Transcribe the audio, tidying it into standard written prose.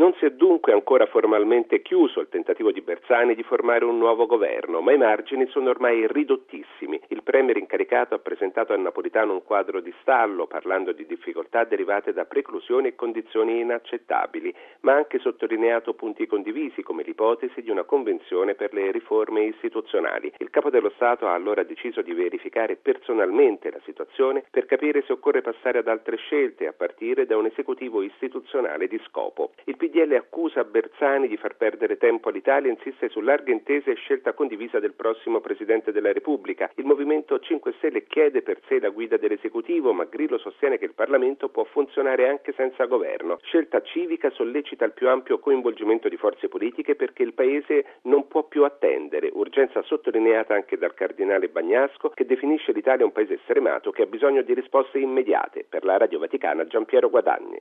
Non si è dunque ancora formalmente chiuso il tentativo di Bersani di formare un nuovo governo, ma i margini sono ormai ridottissimi. Il premier incaricato ha presentato a Napolitano un quadro di stallo, parlando di difficoltà derivate da preclusioni e condizioni inaccettabili, ma ha anche sottolineato punti condivisi, come l'ipotesi di una convenzione per le riforme istituzionali. Il capo dello Stato ha allora deciso di verificare personalmente la situazione per capire se occorre passare ad altre scelte, a partire da un esecutivo istituzionale di scopo. Il PDL accusa Bersani di far perdere tempo all'Italia e insiste su larghe intese e scelta condivisa del prossimo Presidente della Repubblica. Il Movimento 5 Stelle chiede per sé la guida dell'esecutivo, ma Grillo sostiene che il Parlamento può funzionare anche senza governo. Scelta Civica sollecita il più ampio coinvolgimento di forze politiche perché il Paese non può più attendere, urgenza sottolineata anche dal cardinale Bagnasco, che definisce l'Italia un paese stremato che ha bisogno di risposte immediate. Per la Radio Vaticana, Giampiero Guadagni.